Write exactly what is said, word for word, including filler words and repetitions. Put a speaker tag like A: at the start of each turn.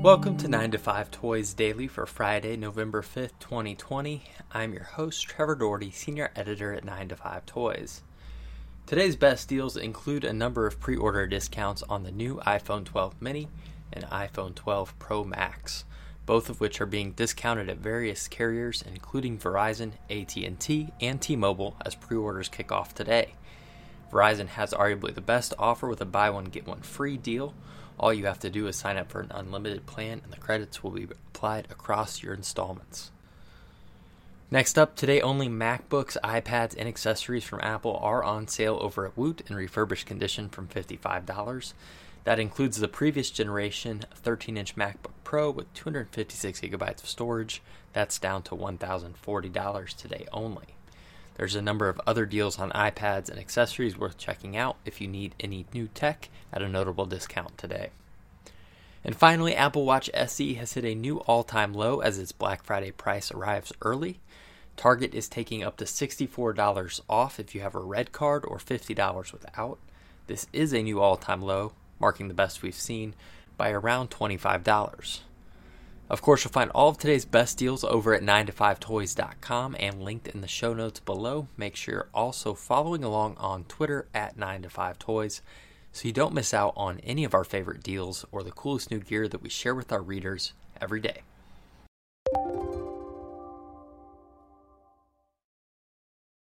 A: Welcome to nine to five Toys Daily for Friday, November fifth, twenty twenty. I'm your host, Trevor Doherty, Senior Editor at nine to five Toys. Today's best deals include a number of pre-order discounts on the new iPhone twelve mini and iPhone twelve Pro Max, both of which are being discounted at various carriers including Verizon, A T and T, and T-Mobile as pre-orders kick off today. Verizon has arguably the best offer with a buy one get one free deal. All you have to do is sign up for an unlimited plan and the credits will be applied across your installments. Next up, today only MacBooks, iPads, and accessories from Apple are on sale over at Woot in refurbished condition from fifty-five dollars. That includes the previous generation thirteen inch MacBook Pro with two hundred fifty-six gigabytes of storage. That's down to one thousand forty dollars today only. There's a number of other deals on iPads and accessories worth checking out if you need any new tech at a notable discount today. And finally, Apple Watch S E has hit a new all-time low as its Black Friday price arrives early. Target is taking up to sixty-four dollars off if you have a red card or fifty dollars without. This is a new all-time low, marking the best we've seen, by around twenty-five dollars. Of course, you'll find all of today's best deals over at nine to five toys dot com and linked in the show notes below. Make sure you're also following along on Twitter at nine to five toys so you don't miss out on any of our favorite deals or the coolest new gear that we share with our readers every day.